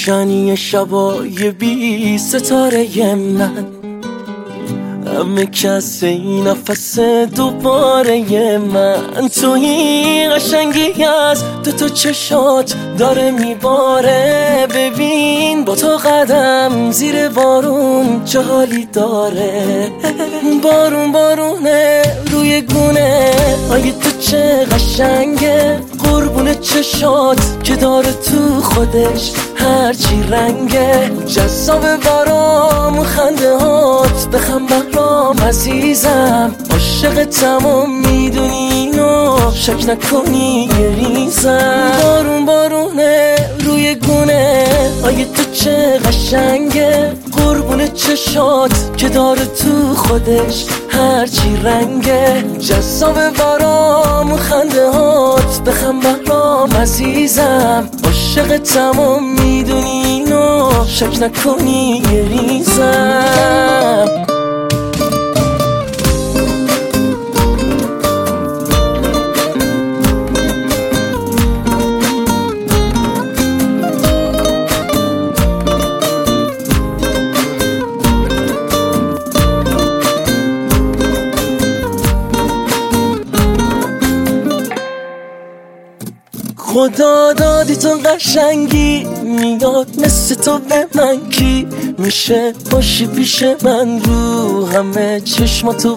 روشنی شبای بی ستاره من، همه کس این نفس دوباره من. توی قشنگی از دوتا چشات داره میباره. ببین با تو قدم زیر بارون چه حالی داره. بارون بارونه روی گونه آی تو چه قشنگه. قربون چشات که داره تو خودش هرچی رنگه. جذاب برام خنده هات بخم برام عزیزم. عاشقتم و میدونی اینو شک نکنی یه ریزم. بارون بارونه روی گونه آی تو چه قشنگه. قربون چشات که داره تو خودش هرچی رنگه. جذاب برام خنده هات بخم برام عزیزم. عاشقتم و میدونی اینو شک نکنی یه ریزم. خدا دادی تو قشنگی، میاد مثل تو به من کی میشه باشی پیش من. رو همه چشماتو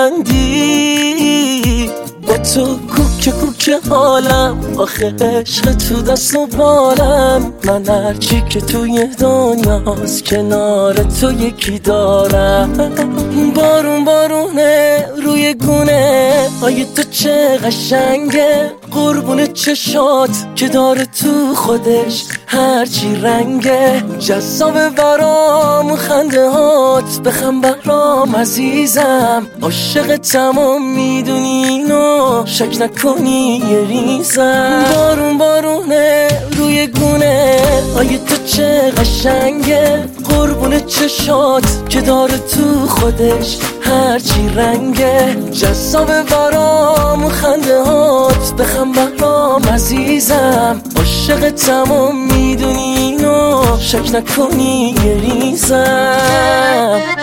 ببندی، با تو کوکه کوکه حالم. آخه عشق تو دست و بالم. من هرچی که توی دنیاست کنار تو یکی دارم. بارون بارونه روی گونه آی تو چه قشنگه. قربون چشات که داره تو خودش هرچی رنگه. جذاب برام خنده هات بخم برام عزیزم. عاشقتم و میدونی اینو شک نکنی یه ریزم. بارون بارونه روی گونه آی تو چه قشنگه. قربون چشات که داره تو خودش هرچی رنگه. جذاب برام خنده هات بخم برام عزیزم. عاشقتم و میدونی اینو شک نکنی یه ریزم.